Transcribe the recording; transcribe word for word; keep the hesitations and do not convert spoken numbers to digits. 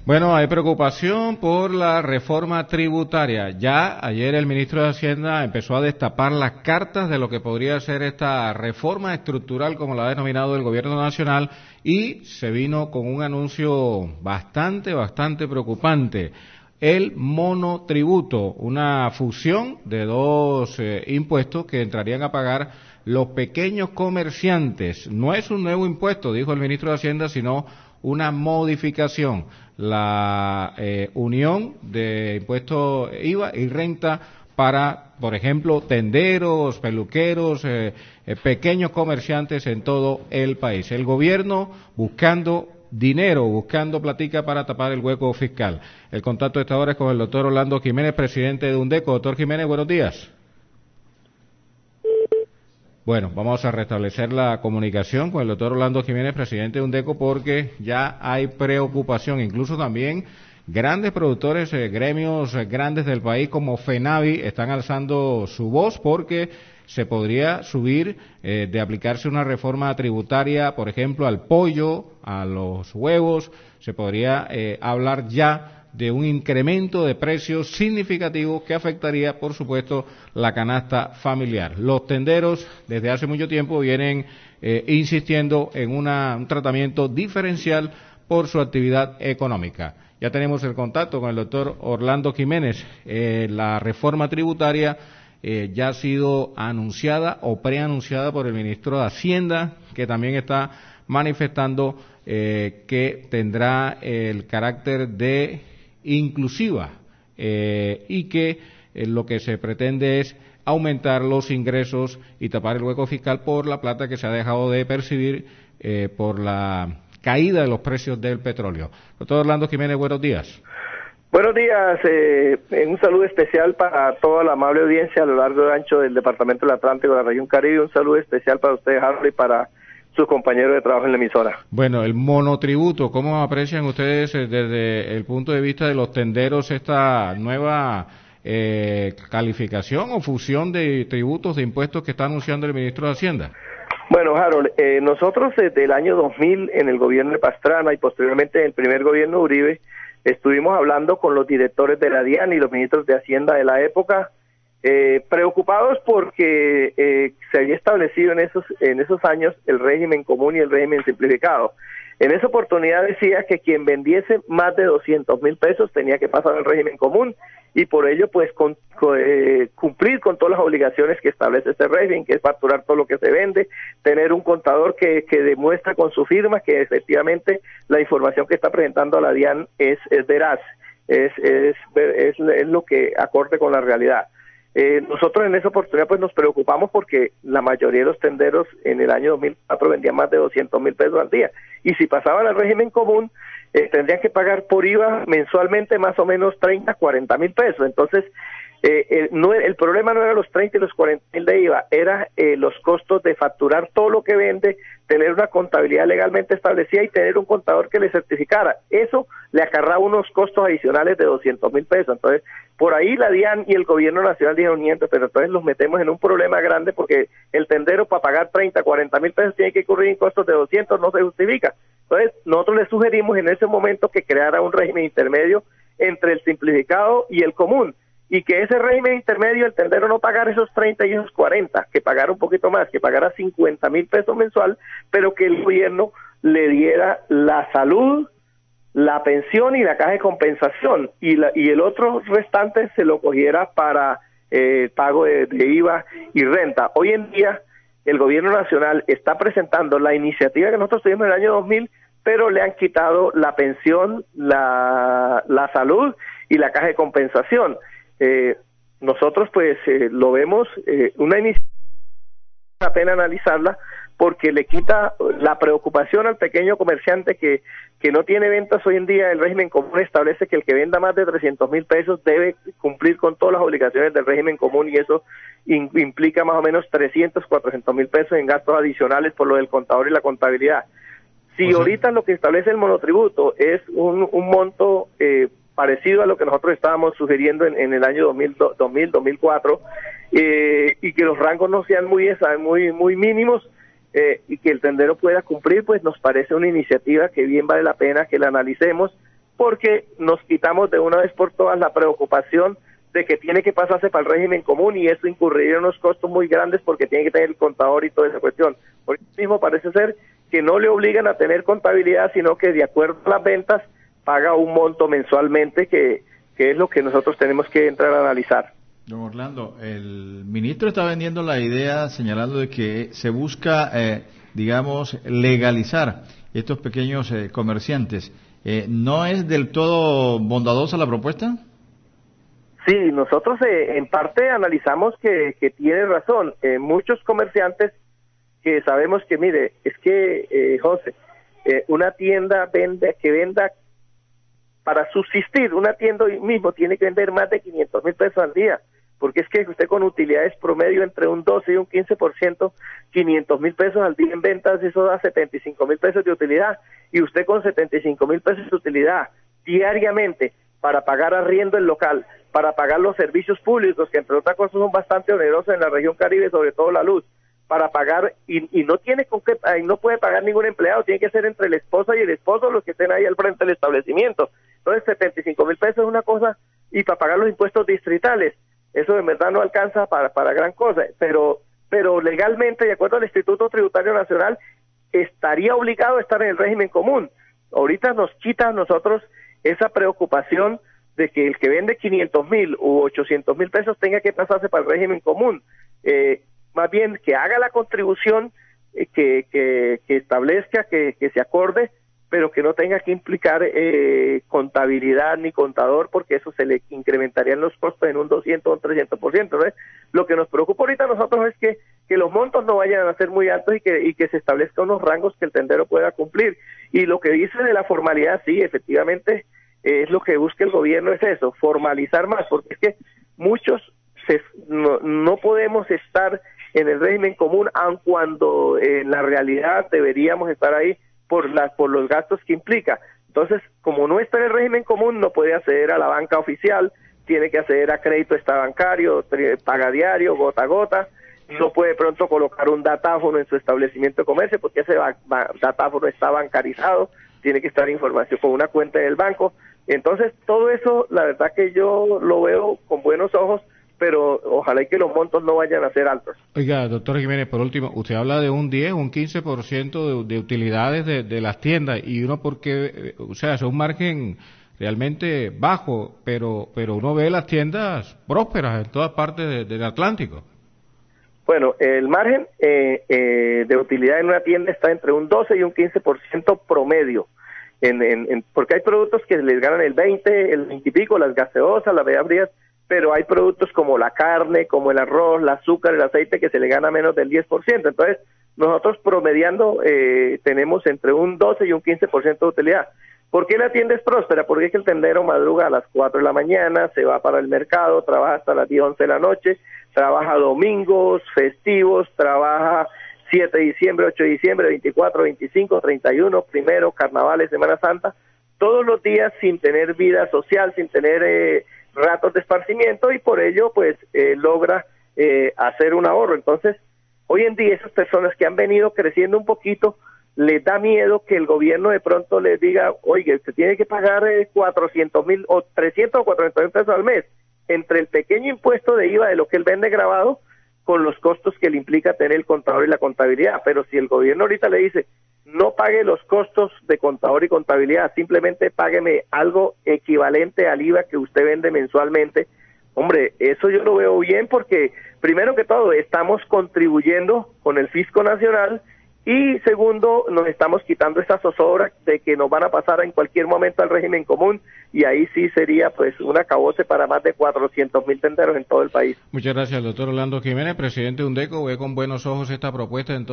Bueno, hay preocupación por la reforma tributaria. Ya ayer el ministro de Hacienda empezó a destapar las cartas de lo que podría ser esta reforma estructural, como la ha denominado el gobierno nacional, y se vino con un anuncio bastante, bastante preocupante. El monotributo, una fusión de dos eh, impuestos que entrarían a pagar los pequeños comerciantes. No es un nuevo impuesto, dijo el ministro de Hacienda, sino una modificación. La eh, unión de impuestos I V A y renta para, por ejemplo, tenderos, peluqueros, eh, eh, pequeños comerciantes en todo el país. El gobierno buscando dinero, buscando platica para tapar el hueco fiscal. El contacto de esta hora es con el doctor Orlando Jiménez, presidente de UNDECO. Doctor Jiménez, buenos días. Bueno, vamos a restablecer la comunicación con el doctor Orlando Jiménez, presidente de UNDECO, porque ya hay preocupación, incluso también grandes productores, eh, gremios eh, grandes del país como FENAVI están alzando su voz porque se podría subir eh, de aplicarse una reforma tributaria, por ejemplo, al pollo, a los huevos, se podría eh, hablar ya de un incremento de precios significativo que afectaría, por supuesto, la canasta familiar. Los tenderos desde hace mucho tiempo vienen eh, insistiendo en una, un tratamiento diferencial por su actividad económica. Ya tenemos el contacto con el doctor Orlando Jiménez. Eh, la reforma tributaria eh, ya ha sido anunciada o preanunciada por el ministro de Hacienda, que también está manifestando eh, que tendrá el carácter de inclusiva eh, y que eh, lo que se pretende es aumentar los ingresos y tapar el hueco fiscal por la plata que se ha dejado de percibir eh, por la caída de los precios del petróleo. Doctor Orlando Jiménez, buenos días. Buenos días, eh, un saludo especial para toda la amable audiencia a lo largo y ancho del Departamento del Atlántico, de la región Caribe, un saludo especial para usted, Harold, y para sus compañeros de trabajo en la emisora. Bueno, el monotributo, ¿cómo aprecian ustedes eh, desde el punto de vista de los tenderos esta nueva eh, calificación o fusión de tributos, de impuestos que está anunciando el ministro de Hacienda? Bueno, Harold, eh, nosotros desde el año dos mil en el gobierno de Pastrana y posteriormente en el primer gobierno de Uribe estuvimos hablando con los directores de la DIAN y los ministros de Hacienda de la época, Eh, preocupados porque eh, se había establecido en esos en esos años el régimen común y el régimen simplificado. En esa oportunidad decía que quien vendiese más de doscientos mil pesos tenía que pasar al régimen común y por ello pues con, con, eh, cumplir con todas las obligaciones que establece este régimen, que es facturar todo lo que se vende, tener un contador que, que demuestre con su firma que efectivamente la información que está presentando a la DIAN es, es veraz, es, es, es, es lo que acorde con la realidad. Eh, nosotros en esa oportunidad pues nos preocupamos porque la mayoría de los tenderos en el año dos mil cuatro vendían más de doscientos mil pesos al día y si pasaban al régimen común eh, tendrían que pagar por I V A mensualmente más o menos treinta, cuarenta mil pesos. Entonces eh, el, no, el problema no era los treinta y los cuarenta mil de I V A, era eh, los costos de facturar todo lo que vende, tener una contabilidad legalmente establecida y tener un contador que le certificara. Eso le acarraba unos costos adicionales de doscientos mil pesos. Entonces por ahí la DIAN y el gobierno nacional dijeron, nieto, pero entonces los metemos en un problema grande porque el tendero para pagar treinta, cuarenta mil pesos tiene que incurrir en costos de doscientos, no se justifica. Entonces nosotros le sugerimos en ese momento que creara un régimen intermedio entre el simplificado y el común y que ese régimen intermedio el tendero no pagara esos treinta y esos cuarenta, que pagara un poquito más, que pagara cincuenta mil pesos mensual, pero que el gobierno le diera la salud, la pensión y la caja de compensación y, la, y el otro restante se lo cogiera para eh, pago de, de I V A y renta. Hoy en día el gobierno nacional está presentando la iniciativa que nosotros tuvimos en el año dos mil, pero le han quitado la pensión, la, la salud y la caja de compensación. Eh, nosotros pues eh, lo vemos eh, una iniciativa, la pena analizarla porque le quita la preocupación al pequeño comerciante que, que no tiene ventas hoy en día. El régimen común establece que el que venda más de trescientos mil pesos debe cumplir con todas las obligaciones del régimen común y eso in, implica más o menos trescientos, cuatrocientos mil pesos en gastos adicionales por lo del contador y la contabilidad. Si o sea, ahorita lo que establece el monotributo es un, un monto eh, parecido a lo que nosotros estábamos sugiriendo en, en el año dos mil, dos mil, dos mil cuatro eh, y que los rangos no sean muy, muy, muy mínimos, Eh, y que el tendero pueda cumplir, pues nos parece una iniciativa que bien vale la pena que la analicemos porque nos quitamos de una vez por todas la preocupación de que tiene que pasarse para el régimen común y eso incurriría en unos costos muy grandes porque tiene que tener el contador y toda esa cuestión. Por eso mismo parece ser que no le obligan a tener contabilidad, sino que de acuerdo a las ventas paga un monto mensualmente que, que es lo que nosotros tenemos que entrar a analizar. Don Orlando, el ministro está vendiendo la idea señalando de que se busca, eh, digamos, legalizar estos pequeños eh, comerciantes. Eh, ¿No es del todo bondadosa la propuesta? Sí, nosotros eh, en parte analizamos que, que tiene razón. Eh, muchos comerciantes que sabemos que, mire, es que, eh, José, eh, una tienda vende que venda para subsistir, una tienda hoy mismo tiene que vender más de quinientos mil pesos al día, porque es que usted con utilidades promedio entre un doce y un quince por ciento, quinientos mil pesos al día en ventas, eso da setenta y cinco mil pesos de utilidad, y usted con setenta y cinco mil pesos de utilidad diariamente para pagar arriendo el local, para pagar los servicios públicos, que entre otras cosas son bastante onerosos en la región Caribe, sobre todo la luz, para pagar, y, y no tiene con qué, y no puede pagar ningún empleado, tiene que ser entre la esposa y el esposo los que estén ahí al frente del establecimiento. Entonces setenta y cinco mil pesos es una cosa, y para pagar los impuestos distritales, eso de verdad no alcanza para, para gran cosa, pero, pero legalmente, de acuerdo al Instituto Tributario Nacional, estaría obligado a estar en el régimen común. Ahorita nos quita a nosotros esa preocupación de que el que vende quinientos mil u ochocientos mil pesos tenga que pasarse para el régimen común. Eh, más bien que haga la contribución, eh, que, que, que establezca, que, que se acorde, pero que no tenga que implicar eh, contabilidad ni contador, porque eso se le incrementarían los costos en un doscientos o un trescientos por ciento, ¿no? Lo que nos preocupa ahorita a nosotros es que, que los montos no vayan a ser muy altos y que, y que se establezcan unos rangos que el tendero pueda cumplir. Y lo que dice de la formalidad, sí, efectivamente, eh, es lo que busca el gobierno, es eso, formalizar más, porque es que muchos se, no, no podemos estar en el régimen común, aun cuando en la realidad deberíamos estar ahí por la, por los gastos que implica. Entonces, como no está en el régimen común, no puede acceder a la banca oficial, tiene que acceder a crédito extrabancario, paga diario, gota a gota, no puede pronto colocar un datáfono en su establecimiento de comercio porque ese ba ba datáfono está bancarizado, tiene que estar información con una cuenta del banco. Entonces, todo eso, la verdad que yo lo veo con buenos ojos, pero ojalá y que los montos no vayan a ser altos. Oiga, doctor Jiménez, por último, usted habla de un diez, un quince por ciento de, de utilidades de, de las tiendas, y uno porque, o sea, es un margen realmente bajo, pero pero uno ve las tiendas prósperas en todas partes de, del Atlántico. Bueno, el margen eh, eh, de utilidad en una tienda está entre un doce y un quince por ciento promedio, en, en, en, porque hay productos que les ganan el veinte, el veinte y pico, las gaseosas, las bebidas frías, pero hay productos como la carne, como el arroz, el azúcar, el aceite, que se le gana menos del diez por ciento. Entonces, nosotros promediando eh, tenemos entre un doce y un quince por ciento de utilidad. ¿Por qué la tienda es próspera? Porque es que el tendero madruga a las cuatro de la mañana, se va para el mercado, trabaja hasta las diez, once de la noche, trabaja domingos, festivos, trabaja siete de diciembre, ocho de diciembre, veinticuatro, veinticinco, treinta y uno, primero, carnavales, Semana Santa, todos los días sin tener vida social, sin tener eh, ratos de esparcimiento, y por ello pues eh, logra eh, hacer un ahorro. Entonces, hoy en día esas personas que han venido creciendo un poquito, les da miedo que el gobierno de pronto les diga, oye, usted tiene que pagar eh, cuatrocientos mil o trescientos o cuatrocientos mil pesos al mes, entre el pequeño impuesto de I V A de lo que él vende grabado, con los costos que le implica tener el contador y la contabilidad. Pero si el gobierno ahorita le dice, no pague los costos de contador y contabilidad, simplemente págueme algo equivalente al I V A que usted vende mensualmente, hombre, eso yo lo veo bien, porque primero que todo estamos contribuyendo con el fisco nacional, y segundo, nos estamos quitando esa zozobra de que nos van a pasar en cualquier momento al régimen común, y ahí sí sería pues un acabose para más de cuatrocientos mil tenderos en todo el país. Muchas gracias, doctor Orlando Jiménez, presidente de UNDECO. Ve con buenos ojos esta propuesta. Entonces